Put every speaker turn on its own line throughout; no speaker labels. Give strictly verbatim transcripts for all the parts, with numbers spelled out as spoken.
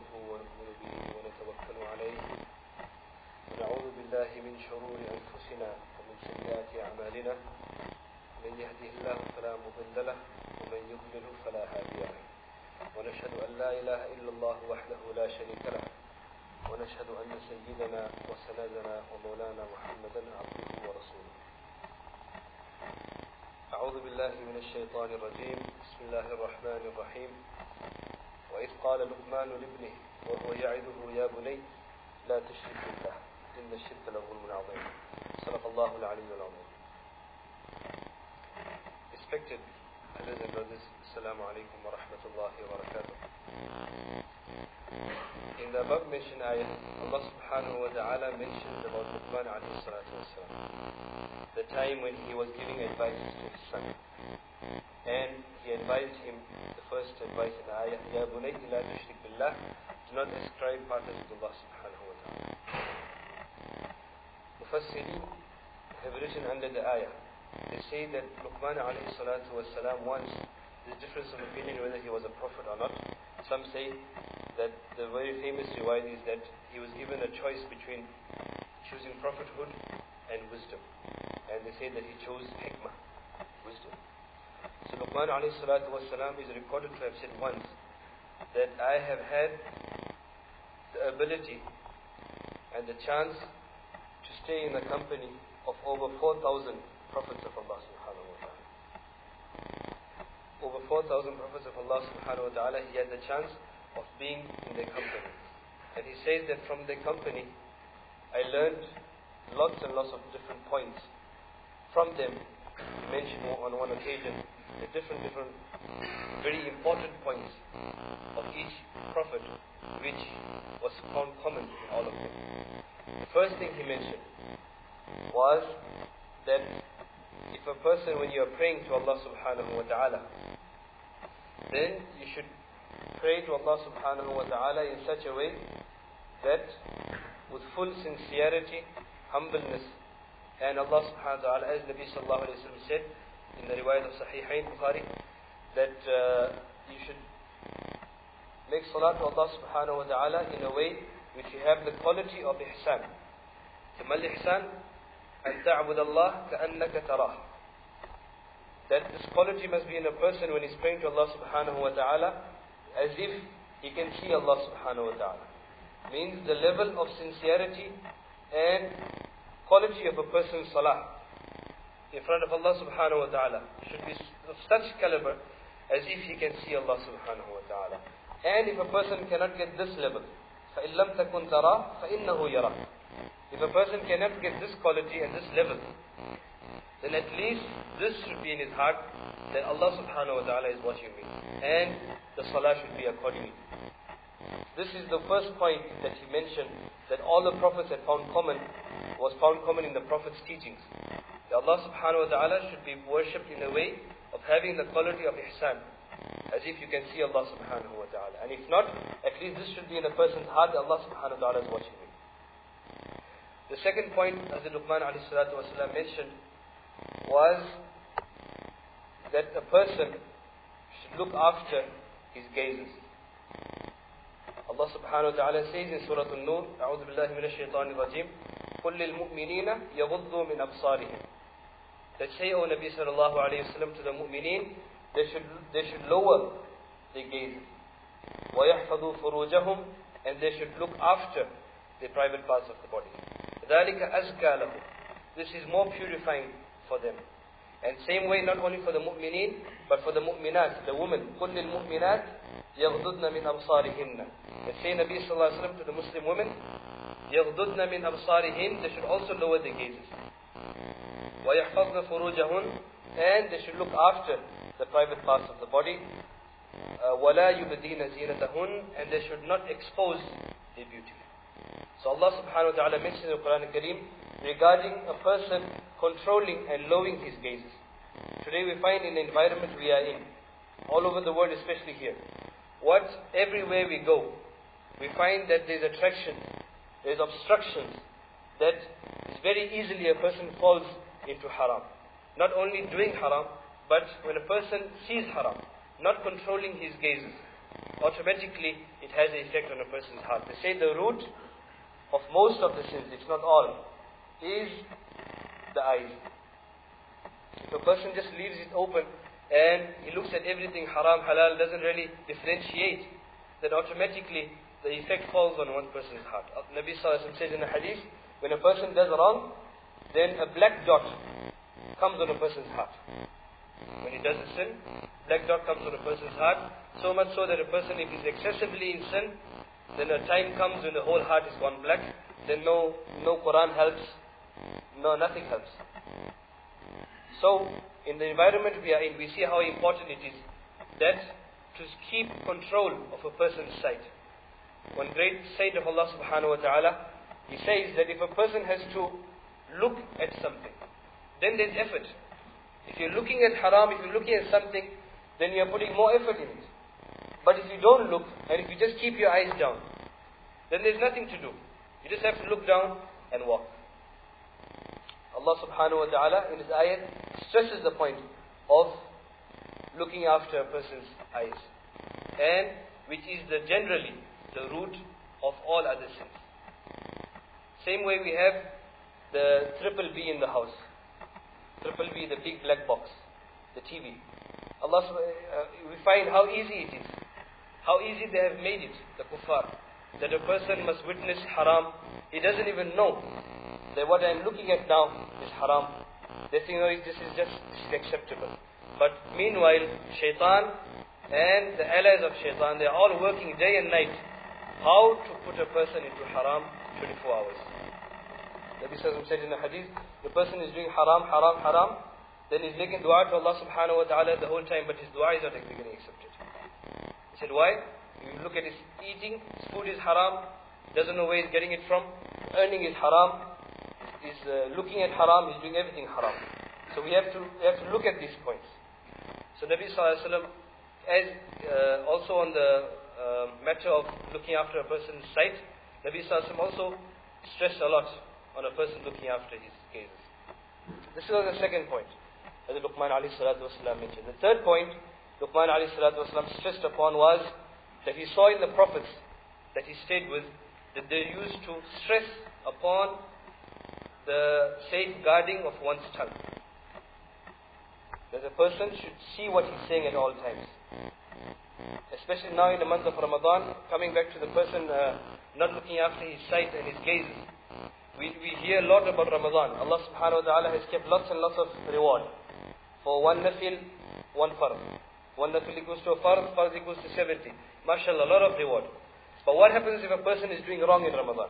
نستعينه ونؤمن به ونتوكل عليه ونعوذ بالله من شرور أنفسنا ومن سيئات أعمالنا من يهده الله فلا مضل له ومن يضلل فلا هادي له ونشهد أن لا إله إلا الله وحده لا شريك له ونشهد أن سيدنا وسندنا ومولانا محمدا عبده ورسوله. أعوذ بالله من الشيطان الرجيم. بسم الله الرحمن الرحيم. وإذ قال لقمان لابنه وهو يعظه يا بني لا تشرك بالله إن الشرك لظلم عظيم. صدق الله العلي العظيم. Respected brothers and brothers, Assalamu alaikum wa rahmatullahi wa barakatuh. In the above mentioned ayah, Allah subhanahu wa ta'ala mentioned about Luqman alayhi salatu wasalam, the time when he was giving advice to his son. And he advised him, the first advice in the ayah, Ya bunay la tushrik billah, do not ascribe partners to Allah subhanahu wa ta'ala. Mufassirin have written under the ayah, they say that Luqman alayhi salatu wasalam, once, there's a difference of opinion whether he was a prophet or not. Some say that the very famous riwayat is that he was given a choice between choosing prophethood and wisdom. And they say that he chose hikmah, wisdom. So Luqman alayhi salatu wasalam is recorded to have said once that I have had the ability and the chance to stay in the company of over four thousand prophets of Allah subhanahu wa ta'ala. Over four thousand prophets of Allah subhanahu wa ta'ala, he had the chance of being in their company. And he says that from their company, I learned lots and lots of different points. From them, he mentioned on one occasion, the different, different, very important points of each prophet, which was found common in all of them. The first thing he mentioned was that if a person, when you are praying to Allah subhanahu wa ta'ala, then you should pray to Allah subhanahu wa ta'ala in such a way that with full sincerity, humbleness, and Allah subhanahu wa ta'ala, as Nabi sallallahu alayhi wa sallam said in the riwayat of Sahihain Bukhari, that uh, you should make salat to Allah subhanahu wa ta'ala in a way which you have the quality of ihsan. Kamal ihsan, أن تعبد الله كأنك تراه. That this quality must be in a person when he's praying to Allah subhanahu wa ta'ala as if he can see Allah subhanahu wa ta'ala. Means the level of sincerity and quality of a person's salah in front of Allah subhanahu wa ta'ala should be of such caliber as if he can see Allah subhanahu wa ta'ala. And if a person cannot get this level, فَإِن لَمْ تَكُنْ تَرَى فَإِنَّهُ يَرَى. If a person cannot get this quality and this level, then at least this should be in his heart that Allah subhanahu wa ta'ala is watching me. And the salah should be accordingly. This is the first point that he mentioned, that all the prophets had found common, was found common in the prophet's teachings. That Allah subhanahu wa ta'ala should be worshipped in a way of having the quality of ihsan, as if you can see Allah subhanahu wa ta'ala. And if not, at least this should be in a person's heart that Allah subhanahu wa ta'ala is watching me. The second point, as Luqman alayhi salatu wasalam mentioned, was that a person should look after his gazes. Allah subhanahu wa ta'ala says in Surah An-Nur, أعوذ بالله من الشيطان الرجيم, قل للمؤمنين يغضوا من أبصارهم. That say, O Nabi sallallahu alayhi wa sallam, to the mu'mineen, they should, they should lower their gazes. وَيَحْفَظُوا فُرُوجَهُمْ, and they should look after the private parts of the body. ذَلِكَ أَزْكَى لَهُمْ. This is more purifying for them. And same way, not only for the mu'mineen, but for the mu'minat, the women. قُلْ لِلْمُؤْمِنَاتِ يَغْضُضْنَ مِنْ أَبْصَارِهِنَّ. The say Nabi sallallahu alayhi wa sallam to the Muslim women, يَغْضُضْنَ مِنْ أَبْصَارِهِنَّ, they should also lower their gazes. وَيَحْفَظْنَ فُرُوجَهُنَّ, and they should look after the private parts of the body. وَلَا يُبْدِينَ زِينَتَهُنَّ, and they should not expose their beauty. So Allah subhanahu wa ta'ala mentions in the Quran Kareem regarding a person controlling and lowering his gazes. Today we find in the environment we are in, all over the world, especially here, what everywhere we go, we find that there's attraction, there's obstructions, that is very easily a person falls into haram. Not only doing haram, but when a person sees haram, not controlling his gazes, automatically it has an effect on a person's heart. They say the root of most of the sins, if not all, is the eyes. If a person just leaves it open and he looks at everything haram, halal, doesn't really differentiate, then automatically the effect falls on one person's heart. Nabi Sallallahu Alaihi Wasallam says in a hadith, when a person does wrong, then a black dot comes on a person's heart. When he does a sin, black dot comes on a person's heart, so much so that a person, if he's excessively in sin, then a time comes when the whole heart is gone black, then no, no Quran helps, no, nothing helps. So, in the environment we are in, we see how important it is that to keep control of a person's sight. One great saint of Allah subhanahu wa ta'ala, he says that if a person has to look at something, then there's effort. If you're looking at haram, if you're looking at something, then you're putting more effort in it. But if you don't look, and if you just keep your eyes down, then there's nothing to do. You just have to look down and walk. Allah subhanahu wa ta'ala in His ayat stresses the point of looking after a person's eyes, and which is the generally the root of all other sins. Same way we have the triple B in the house. Triple B, the big black box, the T V. Allah, uh, we find how easy it is, how easy they have made it, the kuffar, that a person must witness haram. He doesn't even know that what I'm looking at now is haram. They think, oh, this is just this is acceptable. But meanwhile, shaitan and the allies of shaitan, they are all working day and night how to put a person into haram twenty-four hours. Nabi Sallallahu Alaihi Wasallam said in the hadith, the person is doing haram, haram, haram, then he's making dua to Allah subhanahu wa ta'ala the whole time, but his dua is not getting accepted. He said, why? You look at his eating, his food is haram, doesn't know where he's getting it from, earning is haram, he's uh, looking at haram, he's doing everything haram. So we have to we have to look at these points. So Nabi Sallallahu Alaihi Wasallam, as uh, also on the uh, matter of looking after a person's sight, Nabi Sallallahu Alaihi Wasallam also stressed a lot on a person looking after his gazes. This was the second point, as Luqman alayhi salatu wasalam mentioned. The third point Luqman alayhi salatu wasalam stressed upon was that he saw in the prophets that he stayed with, that they used to stress upon the safeguarding of one's tongue. That a person should see what he's saying at all times. Especially now in the month of Ramadan, coming back to the person uh, not looking after his sight and his gazes. We, we hear a lot about Ramadan. Allah subhanahu wa ta'ala has kept lots and lots of reward. For one nafil, one farz. One nafil equals to a farz, farz equals to seventy. MashaAllah, a lot of reward. But what happens if a person is doing wrong in Ramadan?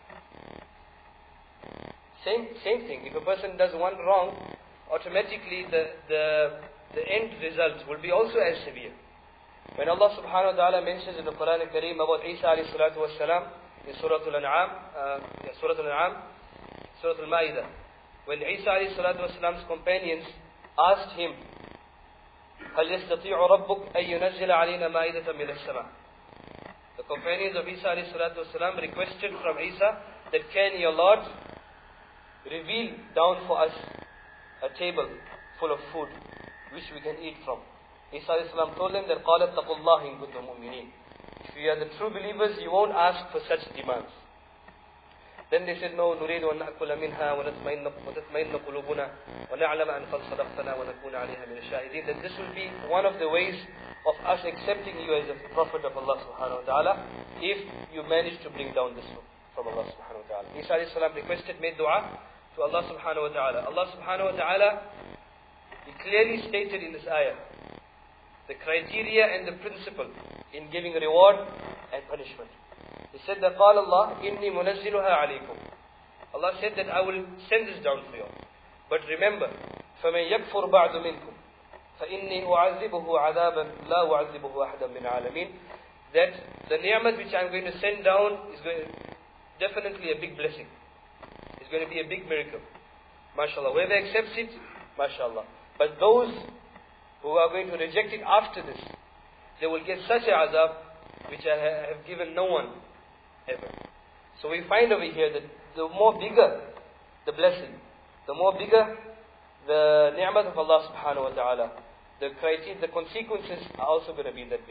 Same, same thing. If a person does one wrong, automatically the, the, the end result will be also as severe. When Allah subhanahu wa ta'ala mentions in the Quran al-Kareem about Isa alayhi salatu wassalam, in Surah Al-An'am, uh, yeah, Surah Al-An'am, Surah Al-Ma'idah, when Isa alayhi salatu wassalam's companions asked him, هل يستطيع ربك أن ينزل علينا مائدة من السماء? The companions of Isa alayhi salatu wassalam requested from Isa that can your Lord reveal down for us a table full of food which we can eat from. Isa alayhi salam told them that قَالَ اتَّقُوا اللَّهِ إِن كُنتُم مُؤْمِنِينَ. If you are the true believers, you won't ask for such demands. Then they said, no, نريد أن نأكل منها ونطمئن قلوبنا ونعلم أن قد صدقتنا ونكون عليها من الشاهدين. That this will be one of the ways of us accepting you as a prophet of Allah subhanahu wa ta'ala, if you manage to bring down this from Allah subhanahu wa ta'ala. Isa alayhi salam requested, made dua to Allah subhanahu wa ta'ala. Allah subhanahu wa ta'ala, He clearly stated in this ayah the criteria and the principle in giving reward and punishment. He said that قال الله إني منزلها عليكم. Allah said that I will send this down for you. But remember, فمن يكفر بعد منكم فإني أعذبه عذابا لا أعذبه أحدا من العالمين. That the ni'mat which I'm going to send down is going to, definitely a big blessing. It's going to be a big miracle. MashaAllah. Whoever accepts it, MashaAllah. But those who are going to reject it after this, they will get such a azab which I have given no one ever. So we find over here that the more bigger the blessing, the more bigger the ni'mat of Allah subhanahu wa ta'ala, the criteria, the consequences are also going to be that bigger.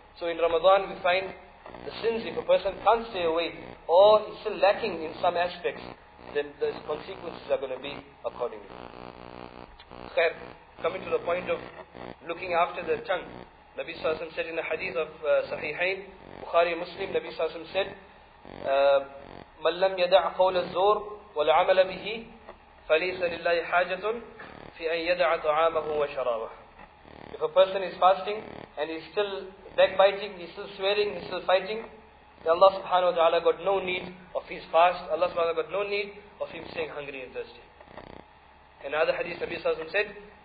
So in Ramadan we find the sins, if a person can't stay away or is still lacking in some aspects, then the consequences are going to be accordingly. Khair, coming to the point of looking after the tongue. Nabi Sallallahu Alaihi Wasallam said in the hadith of uh, Sahihain, Bukhari and Muslim, Nabi Sallallahu Alaihi Wasallam said, مَنْ لَمْ يَدَعْ قَوْلَ الزُّورِ وَالْعَمَلَ بِهِ فَلَيْسَ لِلَّهِ حَاجَةٌ فِي أَنْ يَدَعَ طَعَامَهُ وَشَرَابَهُ. If a person is fasting and he's still backbiting, he's still swearing, he's still fighting, then Allah subhanahu wa ta'ala got no need of his fast. Allah subhanahu wa ta'ala got no need of him staying hungry and thirsty. Another hadith, Nabi Sallallahu Alaihi Wasallam said,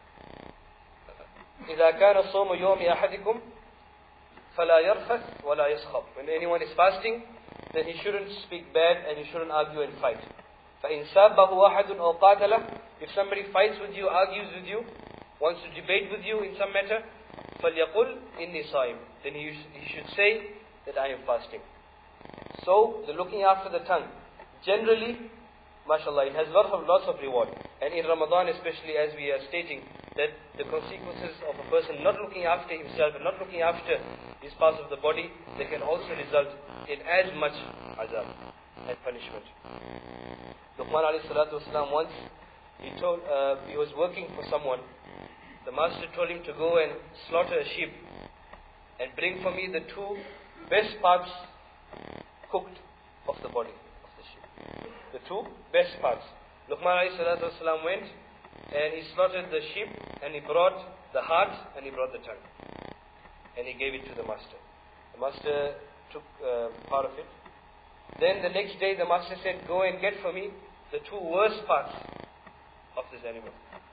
إِذَا كَانَ الصَّوْمُ يَوْمِ أَحَدِكُمْ فَلَا يَرْفَثْ وَلَا يَسْخَبْ. When anyone is fasting, then he shouldn't speak bad and he shouldn't argue and fight. فَإِنْ سَابَّهُ أَحَدٌ أَوْ قَاتَلَهُ. If somebody fights with you, argues with you, wants to debate with you in some matter, فَلْيَقُلْ إِنِّي صَائِمٌ. Then he, he should say that I am fasting. So, the looking after the tongue, generally, mashallah, it has lots of, lots of reward. And in Ramadan especially, as we are stating, that the consequences of a person not looking after himself and not looking after his parts of the body, they can also result in as much azab and punishment. Luqman alayhi salatu wasalam once, he told, uh, he was working for someone. The master told him to go and slaughter a sheep and bring for me the two best parts cooked of the body of the sheep. The two best parts. Luqman alayhi salatu wasalam went and he slaughtered the sheep and he brought the heart and he brought the tongue. And he gave it to the master. The master took uh, part of it. Then the next day the master said, go and get for me the two worst parts of this animal.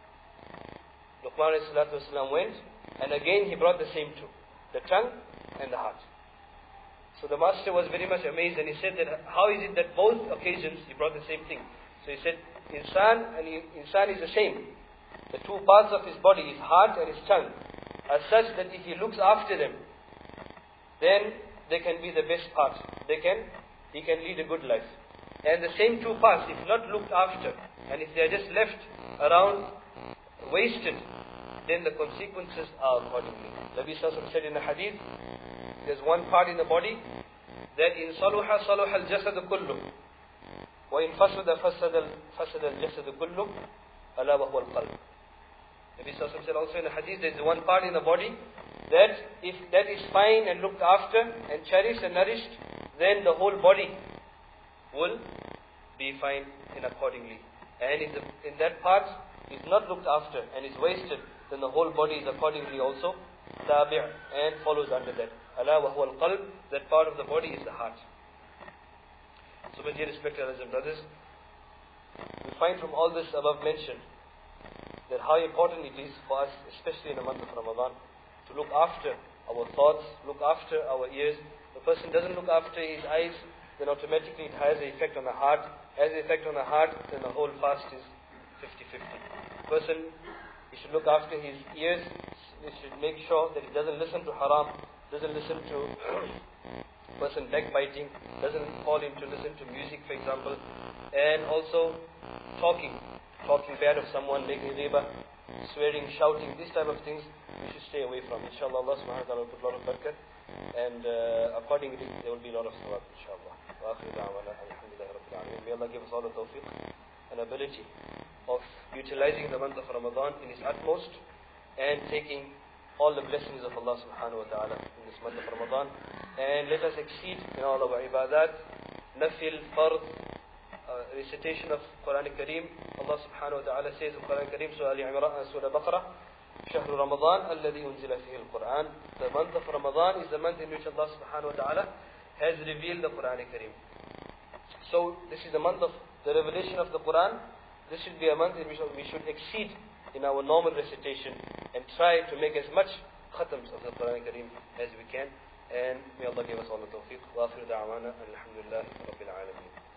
Luqman alayhi salatu wasalam went and again he brought the same two. The tongue and the heart. So the master was very much amazed and he said that how is it that both occasions he brought the same thing? So he said, Insan and he, Insan is the same. The two parts of his body, his heart and his tongue, are such that if he looks after them, then they can be the best part. They can, he can lead a good life. And the same two parts, if not looked after, and if they are just left around wasted, then the consequences are accordingly. Nabi Sallallahu Alaihi Wasallam said in the hadith, there's one part in the body that in saluha saluha al-jasad kullu wa in fasada fasada fasada al-jasad kullu ala wa huwa al-qalb. Nabi Sallallahu Alaihi Wasallam said also in the hadith, there's one part in the body that if that is fine and looked after and cherished and nourished, then the whole body will be fine and accordingly. And if the, in that part is not looked after and is wasted, then the whole body is accordingly also tabi' and follows under that. Ala wa huwa al-qalb, that part of the body is the heart. So my dear respected brothers, we find from all this above mentioned that how important it is for us, especially in the month of Ramadan, to look after our thoughts, look after our ears. If a person doesn't look after his eyes, then automatically it has an effect on the heart. Has an effect on the heart, then the whole fast is fifty-fifty. Person, he should look after his ears. He should make sure that he doesn't listen to haram, doesn't listen to person backbiting, doesn't fall into listen to music, for example, and also talking, talking bad of someone, making riba, swearing, shouting, these type of things we should stay away from. Inshallah, Allah subhanahu wa ta'ala will put a lot of barakat, and uh, accordingly there will be a lot of sawab, inshallah. Wa akhiru da'wana alhamdulillahi rabbil alamin. May Allah give us all the tawfiq and ability of utilizing the month of Ramadan in its utmost and taking all the blessings of Allah subhanahu wa ta'ala in this month of Ramadan. And let us exceed in all our ibadat, nafil, fard, uh, recitation of Quran Kareem. Allah subhanahu wa ta'ala says in Quran Kareem, Surah Al-Imran, Surah Baqarah, شهر رمضان الذي أنزل فيه القرآن. The month of Ramadan is the month in which Allah subhanahu wa ta'ala has revealed the Quran Kareem. So this is the month of the revelation of the Quran. This should be a month in which we should exceed in our normal recitation and try to make as much khatams of the Quran Kareem as we can. And may Allah give us all the tawfiq. Wa akhiru da'wana alhamdulillah rabbil alamin.